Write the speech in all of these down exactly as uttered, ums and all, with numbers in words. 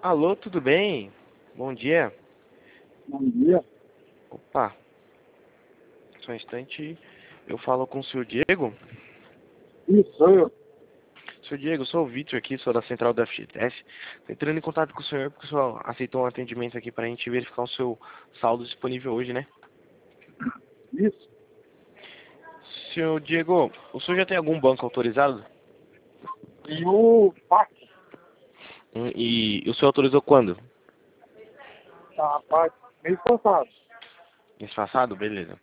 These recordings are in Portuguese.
Alô, tudo bem? Bom dia. Bom dia. Opa, só um instante. Eu falo com o senhor Diego. Isso, sou eu. Senhor Diego, eu sou o Vitor aqui, sou da central da F G T S. Tô entrando em contato com o senhor porque o senhor aceitou um atendimento aqui pra gente verificar o seu saldo disponível hoje, né? Isso. Senhor Diego, o senhor já tem algum banco autorizado? E o P A C, Hum, E o senhor autorizou quando? tá, rapaz, mês passado. Mês passado? Beleza.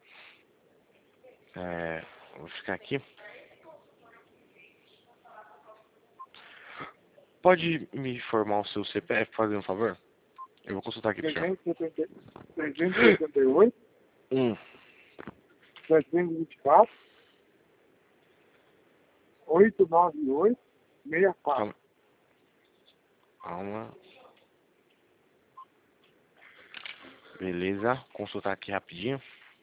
É, vou ficar aqui. Pode me informar o seu C P F, fazer um favor? Eu vou consultar aqui pro senhor. trezentos e setenta e oito, Hum, setecentos e vinte e quatro, oitocentos e noventa e oito, sessenta e quatro. calma. Calma. Beleza, consultar aqui rapidinho.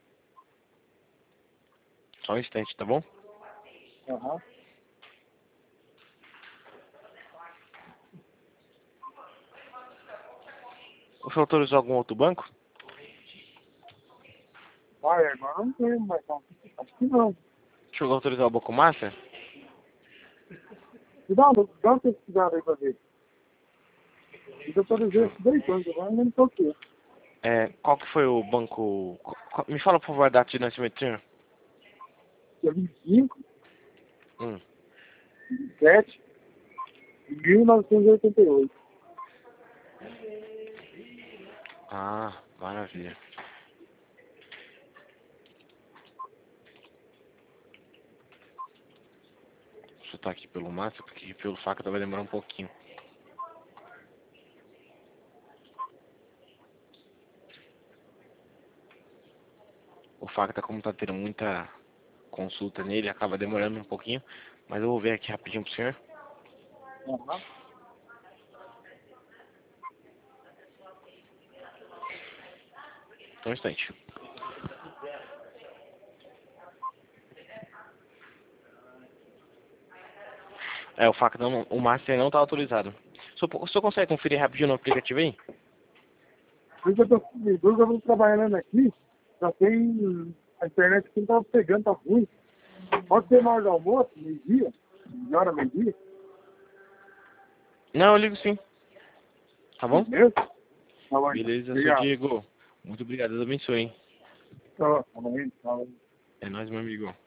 Só um instante, tá bom? Aham. O senhor autorizou algum outro banco? Vai, agora não tem, mas não. Acho que não. Chegou a autorizar o Banco Master? Me dá, uma- dá uma pesquisada aí pra ver. Eu autorizei esses dois bancos, agora eu não tô aqui. É, qual que foi o banco... qual- Me fala, por favor, a data de nascimento do senhor. Dia vinte e cinco, Hum. vinte e sete, de mil novecentos e oitenta e oito. Ah, maravilha. Deixa eu estar aqui pelo Master, porque pelo faca vai demorar um pouquinho. O Facta, como tá tendo muita consulta nele, acaba demorando um pouquinho. Mas eu vou ver aqui rapidinho pro senhor. Aham. Só um instante. É, o Facta não, o Master não tá autorizado. O senhor, o senhor consegue conferir rapidinho no aplicativo aí? Por isso eu tô, por isso eu tô trabalhando aqui, já tem, a internet aqui não tava pegando, tá ruim. Pode ser na hora do almoço, meio-dia, meia hora, meio-dia, Não, eu ligo sim. Tá bom? beleza? Tá bom, então. Beleza, seu Obrigado. Diego. Muito obrigado, Deus abençoe, hein? Tá bom, tá bom, tá bom. É nóis, meu amigo.